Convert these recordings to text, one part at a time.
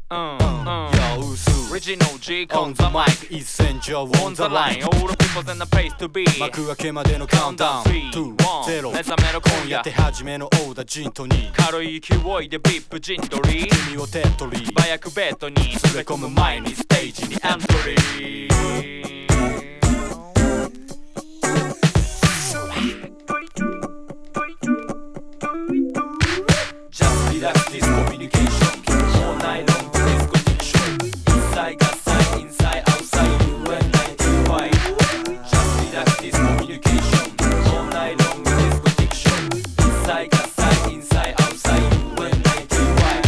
Yo, Usu Original G On on the the mic mic is Senjo On the line All the people's in the place to be 幕開けまでのカウントダウン 2-0 目覚めろ今夜今夜手始めのオーダージントに軽い勢いでビップ陣取り君を手っ取り素早くベッドに連れ込む前にステージにエントリーJust relax this communication All night long disco diction Inside outside inside outside you and I do why Just relax this communication All night long disco diction Inside outside inside outside you and I do why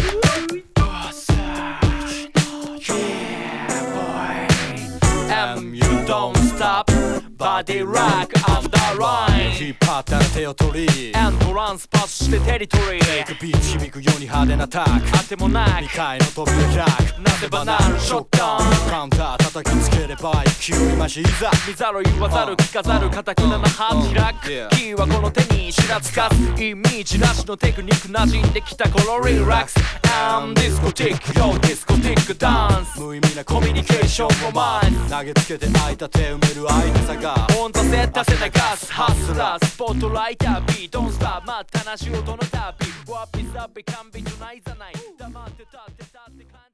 And you don't stop Body rock underline 引っ張ったら手を取りエントランスパスしてテリトリーメイクビーツ響くように派手なタックあてもな 2 く階の扉開くなぜばなるショットガンカウンター叩きつければ勢い増しいざ見ざる言わざる聞かざる固くななハ開くキーはこの手にしらつかすイメージなしのテクニック馴染んできた頃リラックス I'm ディスコティック Yo ディスコティックダンス無意味なコミュニケーションロマンス投げつけて空いた手埋める相手さが温度設定せ流すハスラースポットライタービードンスター待ったな仕事の旅ワピサビ完備とないざない黙って立って立って